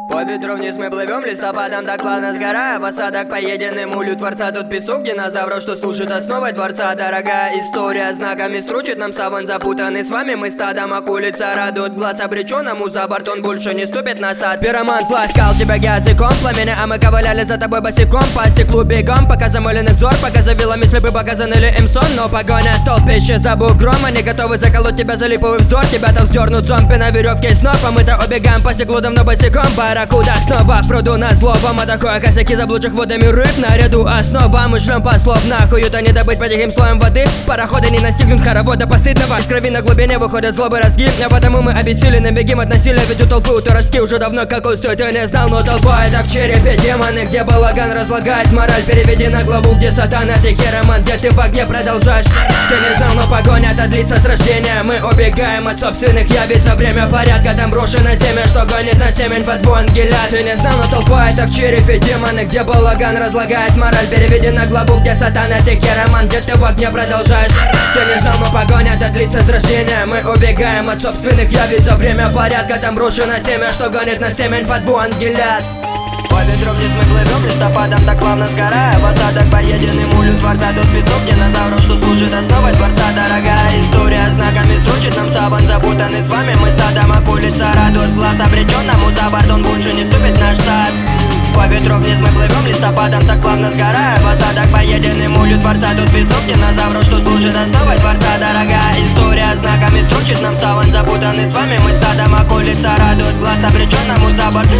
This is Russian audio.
По ветру вниз мы плывем, листопадом так плавно сгорая. В осадок поеденным улю Творца. Тут песок динозавров, что служит основой Творца. Дорогая история знаками стручит нам саван запутанный. С вами мы стадом окулица радует глаз обреченному. За борт он больше не ступит на сад. Пироман пласкал тебя языком пламени, а мы ковыляли за тобой босиком по стеклу бегом. Пока замыленный взор, пока за вилами слепы, пока заныли им сон. Но погоня столпище за бугром. Они готовы заколоть тебя за липовый вздор. Тебя-то вздернут зомби на веревке снова. Мы-то убегаем по стеклу давно босиком. Барракуда снова в пруду на злобом. А такое косяки заблудших водами рыб. Наряду основа мы шлем послов нахуй. Это не добыть по тихим слоем воды. Пароходы не настигнут хоровода постыдного. Из крови на глубине выходят злобы разгиб. А потому мы обессилены бегим от насилия. Ведь у толпы утороски уже давно какой стоит. Ты не знал, но толпа это в черепе демоны. Где балаган разлагает мораль. Переведи на главу, где сатана, ты хероман. Где ты в огне продолжаешь. Ты не знал, но погоня-то длится с рождения. Мы убегаем от собственных явиц. За время порядка там брошено семя, что гонит на семень под Вангеля. Ты не знал, но толпа это в черепе демоны. Где балаган разлагает мораль. Переведи на главу, где сатана, ты хероман. Где ты в огне продолжаешь. Ты не знал, но погоня-то длится с рождения. Мы убегаем от собственных явиц. За время порядка там брошено семя, что гонит на семень под Вангеля. По ветру вниз мы плывем, листопадом так плавно сгорая. В осадок поеденным улю Творца. Тут песок динозавров, что служит основой Творца. Дорогая история знаками строчит нам саван запутанный. С вами мы стадом окулица радует глаз обреченному. За борт он больше не ступит наш сад. По ветру вниз мы плывем, листопадом так плавно сгорая. В осадок поеденным улю Творца. Тут песок динозавров, что служит основой Творца. Дорогая история знаками строчит нам саван запутанный. С вами мы стадом окулица радует глаз обреченному. За борт